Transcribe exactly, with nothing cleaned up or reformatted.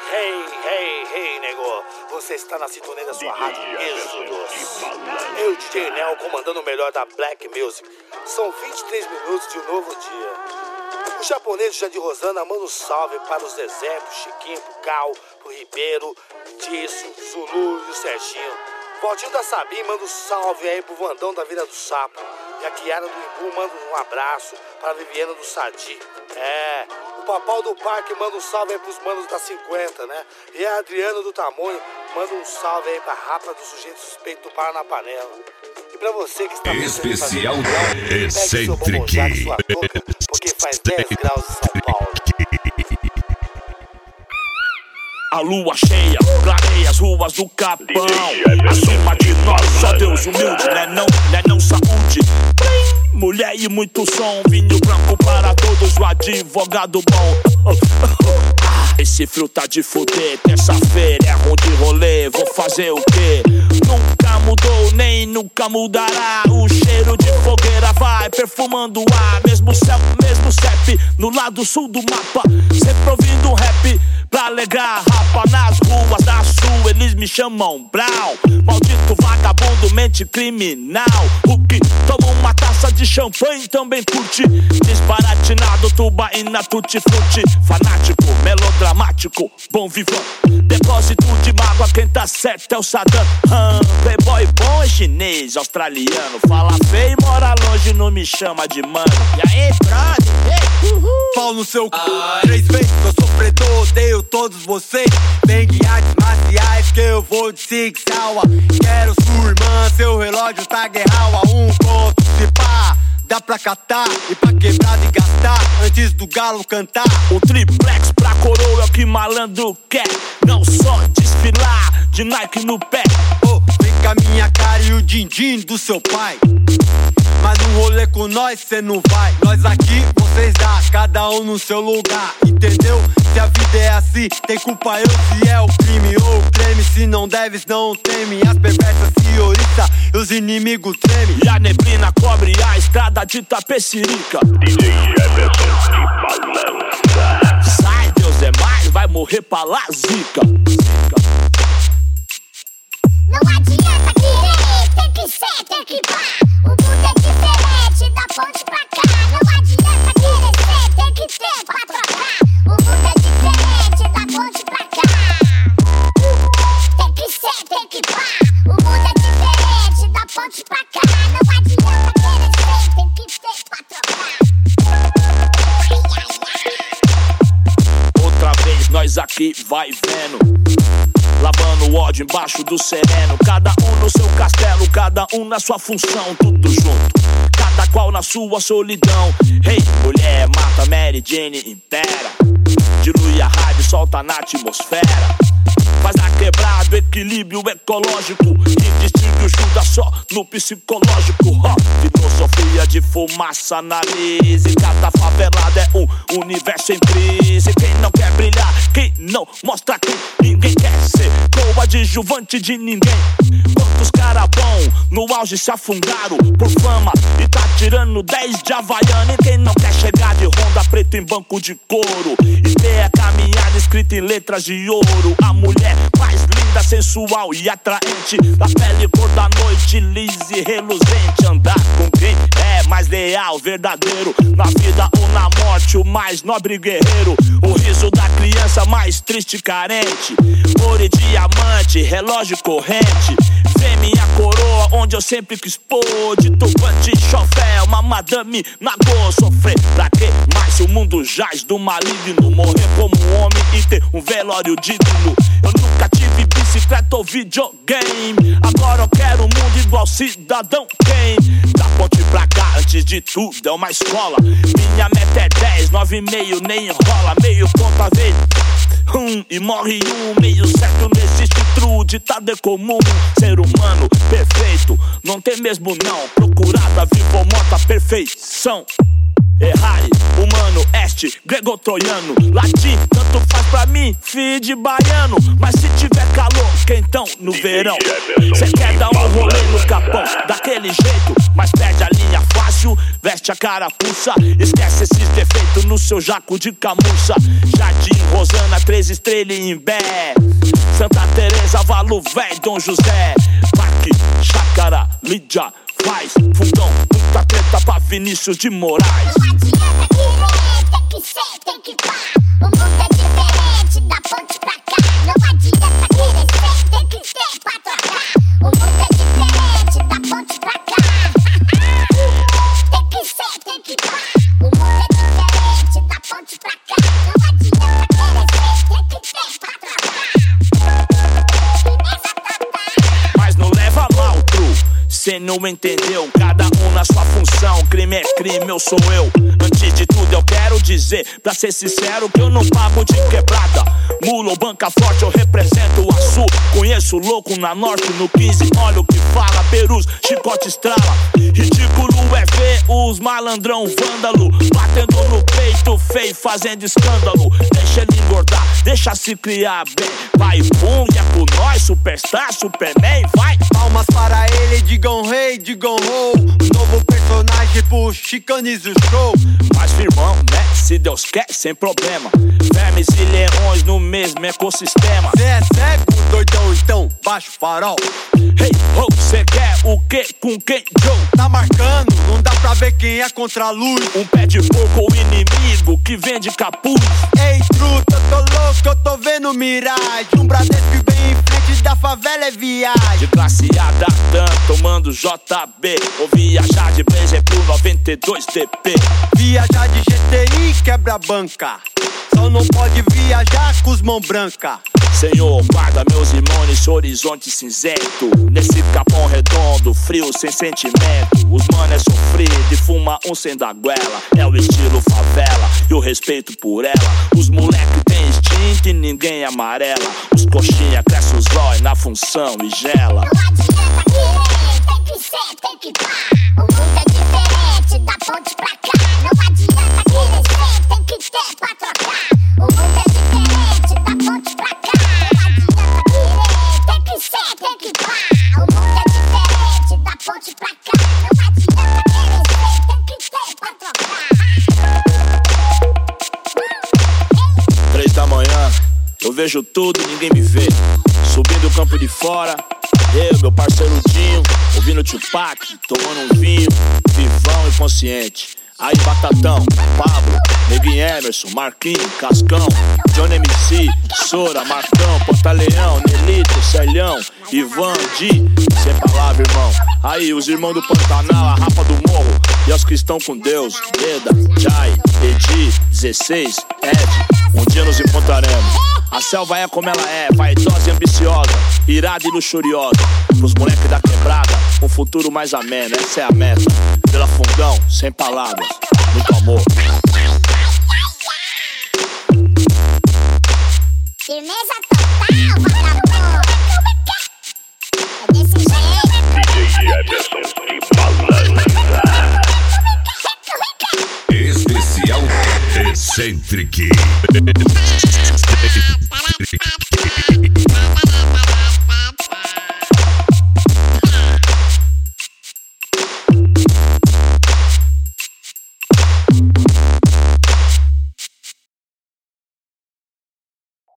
Hey, hey, hey, nego. Você está na sintonia da sua rádio Êxodos. Eu, D J Nel, comandando o melhor da Black Music. São vinte e três minutos de um novo dia. O japonês Jandir Rosana manda um salve para os Zezé, pro Chiquinho, pro Cal, pro Ribeiro, Tício, Zulu e o Serginho. Valtinho da Sabim manda um salve aí pro Vandão da Vila do Sapo. E a Kiara do Imbu manda um abraço para a Viviana do Sadi. É, o Papau do Parque manda um salve aí pros manos da cinquenta, né? E a Adriana do Tamonho manda um salve aí pra Rapa do Sujeito Suspeito do Para na Panela. E pra você que está especial Eccentric, porque faz dez graus em São Paulo. A lua cheia clareia as ruas do Capão. Acima de nós, só Deus humilde, né não, né não saúde. Mulher e muito som, vinho branco para todos, o advogado bom. Esse frio tá de fuder, terça-feira é ruim de rolê, vou fazer o quê? Nunca mudou, nem nunca mudará. O cheiro de fogueira vai perfumando o ar. Mesmo céu, mesmo C E P, no lado sul do mapa. Sempre ouvindo um rap pra alegrar rapa. Nas ruas da sul eles me chamam Brown. Maldito vagabundo, mente criminal. O que toma uma taça de champanhe também curte. Disparatinado, tubaína, tutti-frutti. Fanático, melodramático, bom vivão. Depósito de mágoa, quem tá certo é o Saddam. hum, Playboy bom é chinês, australiano. Fala feio e mora longe, não me chama de mano. E aí, brother? Uhul. Pau no seu c... Três vezes eu sou predador, odeio todos vocês. Vem de artes marciais que eu vou de Six Hour. Quero sua irmã, seu relógio tá guerral a um ponto, se pá. Dá pra catar e pra quebrar e gastar antes do galo cantar. O triplex pra coroa é o que malandro quer. Não só desfilar de Nike no pé. Oh, vem com a minha cara e o din-din do seu pai. Mas no rolê com nós cê não vai. Nós aqui, vocês lá, cada um no seu lugar. Entendeu? Se a vida é assim, tem culpa eu se é o crime ou o creme. Se não deves, não teme. As perversas se oriçam e os inimigos tremem. E a neblina cobre a estrada de Tapecirica. D J Jefferson que balança. Sai, Deus é mais, vai morrer pra lá, zica. Não adianta querer, tem que ser, tem que pá. O mundo é diferente, da ponte pra cá. Não adianta querer ser, tem que ter pra trocar. O mundo é diferente, da ponte pra cá. Tem que ser, tem que pá. O mundo é diferente, da ponte pra cá. Não adianta querer ser, tem que ter pra trocar. Outra vez nós aqui vai vendo. Lavando o ódio embaixo do sereno. Cada um no seu castelo, cada um na sua função. Tudo junto, cada qual na sua solidão. Hey, mulher, mata Mary Jane, impera. Dilui a raiva e solta na atmosfera. Faz a quebrada, equilíbrio ecológico. E distingue o Judas só no psicológico. oh, Filosofia de fumaça, analise. Cada favelada é um universo em crise. Quem não quer brilhar, quem não mostra quem ninguém quer ser coadjuvante de ninguém. Quantos cara bom no auge se afundaram por fama e tá tirando dez de Havaiana. E quem não quer chegar de Honda preto em banco de couro e ter a caminhada escrita em letras de ouro. A mulher mais linda, sensual e atraente, da pele cor da noite, lisa e reluzente. Andar com quem é mais leal, verdadeiro, na vida ou na morte, o mais nobre guerreiro. O riso da criança mais triste e carente. Ouro e diamante, relógio corrente. Vê minha coroa onde eu sempre quis pôr. De turbante, chofé, uma madame na go. Sofrer pra quê? Mas se o mundo jaz do maligno, morrer como um homem e ter um velório digno. Eu nunca tive bicicleta ou videogame. Agora eu quero um mundo igual Cidadão Kane. Da ponte pra cá, antes de tudo, é uma escola. Minha meta é dez, nove e meio, nem enrola. Meio ponto a vez, hum, e morre um. Meio certo, não existe true, ditado é comum. Ser humano perfeito, não tem mesmo não. Procurada, vivo ou morta, perfeição. Errai, humano, este, grego-troiano. Latim, tanto faz pra mim, filho de baiano. Mas se tiver calor, quentão no verão. Cê quer dar um rolê no capão, daquele jeito, mas perde a linha fácil, veste a carapuça. Esquece esses defeitos no seu jaco de camurça. Jardim Rosana, três Três Estrelas em Imbé, Santa Teresa, Valo Véi, Dom José, Parque, Chácara, Lídia, Faz, Fundão, muita treta pra Vinícius de Moraes. Não adianta querer, tem que ser, tem que pá. O mundo é diferente, da ponte pra cá. Não adianta querer ser, tem que ter pra trocar. O mundo é diferente, da ponte pra cá. Tem que ser, tem que pá. O mundo é diferente, da ponte pra cá. Não adianta querer ser, tem que ter pra trocar. Firmeza total. Mas não leva mal, tru, cê não entendeu. Cada um na sua função, crime é crime, eu sou eu. Antes de tudo eu quero dizer, pra ser sincero, que eu não pago de quebrada. Mula ou banca forte, eu represento o Açu. Conheço louco na norte, no quinze, olha o que fala. Perus, chicote estrala. Ridículo é ver os malandrão vândalo batendo no peito feio, fazendo escândalo. Deixa ele engordar, deixa se criar bem. Vai, bum, e é por nós, superstar, superman, vai. Palmas para ele, digam rei, digam ho. Novo personagem pro Chicaniza o show. Mas firmão, né? Se Deus quer, sem problema. Vermes e leões no mesmo ecossistema. Cê é cego, doidão, então baixa o farol. Hey, ho, cê quer o quê? Com quem, Joe? Tá marcando, não dá pra ver quem é contra a luz. Um pé de porco ou inimigo que vende capuz. Ei, truta, eu tô louco, eu tô vendo miragem. Um Bradesco bem em frente da favela é viagem. De classe A da Dan, tomando J B. Ou viajar de Blazer pro noventa e dois D P. Viajar de G T I quebra a banca. Só não pode viajar com os mão branca. Senhor, guarda meus irmãos nesse horizonte cinzento. Nesse capão redondo, frio, sem sentimento. Os mano é sofrido e fuma um sem da goela. É o estilo favela e o respeito por ela. Os moleque tem instinto e ninguém amarela. Os coxinha cresce os olhos na função e gela. Não adianta querer, tem que ser, tem que pá. O mundo é diferente, da ponte pra cá. Não adianta querer ser, tem que ter pra trocar. O mundo é diferente, da ponte pra cá. Não adianta querer, tem que ser, tem que pá. O mundo é diferente, da ponte pra cá. Não adianta querer ser, tem que ter pra trocar. Três da manhã, eu vejo tudo, ninguém me vê. Subindo o campo de fora, eu, meu parceiro Dinho, ouvindo Tupac, tomando um vinho, vivão e consciente. Aí Batatão, Pablo, Neguinho Emerson, Marquinhos, Cascão, Johnny M C, Sora, Marcão, Pantaleão, Nelito, Celhão, Ivan, Di, sem palavra, irmão. Aí os irmãos do Pantanal, a Rapa do Morro, e os que estão com Deus, Eda, Jai, Edi, dezesseis, Ed, um dia nos encontraremos. A selva é como ela é, vaidosa e ambiciosa, irada e luxuriosa. Pros moleques da quebrada, um futuro mais ameno, essa é a meta. Pela Fundão, sem palavras, muito amor. Firmeza total, vagabundo. É desse jeito. D J Emerson e Balança. Especial Eccentric.